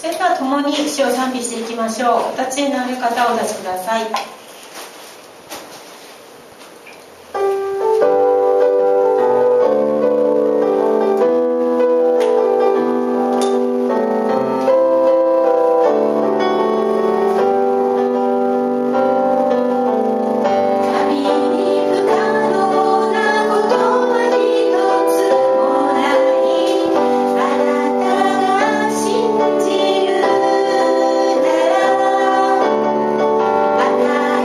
それでは共に主を賛美していきましょう。お立ちになる方をお立ちください。 あなた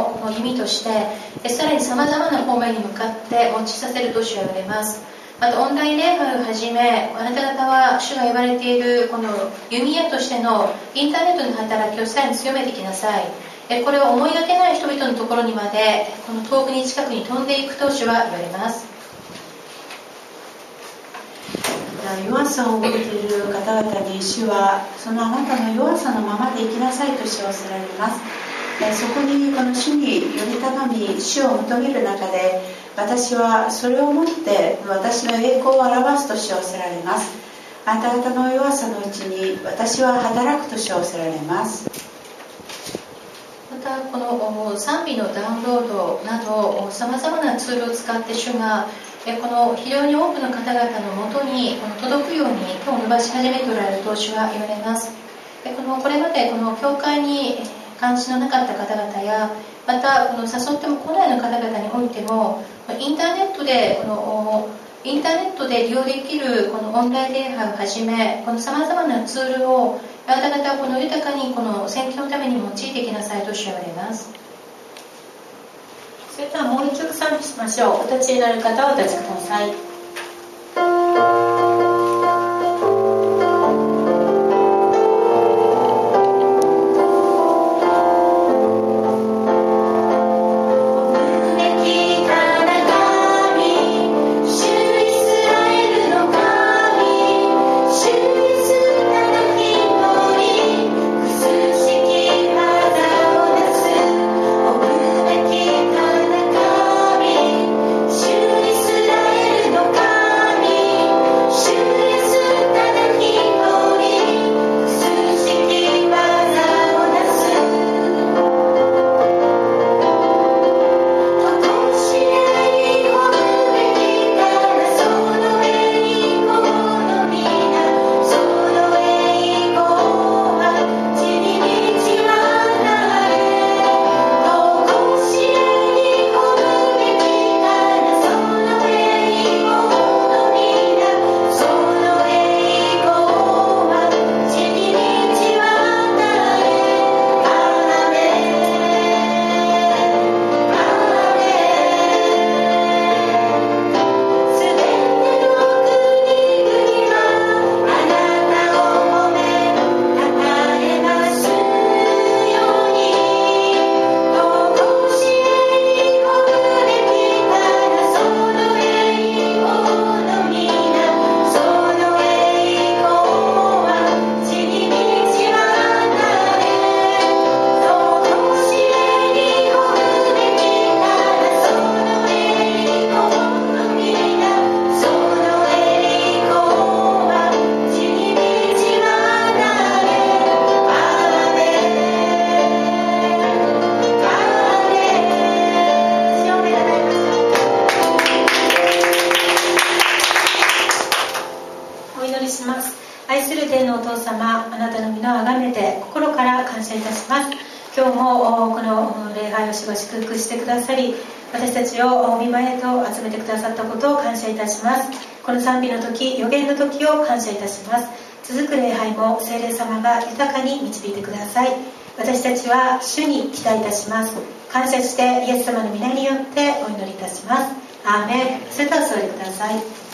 のこの弓としてさらにさまざまな方面に向かって用いさせると主は言われます。またオンライン礼拝をはじめ、あなた方は主が言われているこの弓矢としてのインターネットの働きをさらに強めていきなさい。これを思いがけない人々のところにまでこの遠くに近くに飛んでいくと主は言われます。 弱さを覚えている方々に主はそのあなたの弱さのままで生きなさいと知らせられます。そこにこの主により高み主を求める中で、私はそれをもって私の栄光を表すと知らせられます。あなた方の弱さのうちに私は働くと知らせられます。 またこの賛美のダウンロードなどさまざまなツールを使って主がこの非常に多くの方々のもとに届くように手を伸ばし始めておられると主は言われます。これまでこの教会に関心のなかった方々や、またこの誘っても来ないの方々においてもインターネットで利用できるこのオンライン礼拝をはじめ、このさまざまなツールをあなた方はこの豊かにこの宣教のために用いていきなさいと主は言われます。それではもう一曲賛美しましょう。お立ちになる方はお立ちください。愛する天のお父様、あなたの御名をあがめて心から感謝いたします。今日もこの礼拝を主が祝福してくださり、私たちを御前へと集めてくださったことを感謝いたします。この賛美の時、予言の時を感謝いたします。続く礼拝も聖霊様が豊かに導いてください。私たちは主に期待いたします。感謝してイエス様の皆によってお祈りいたします。アーメン。それではお座りください。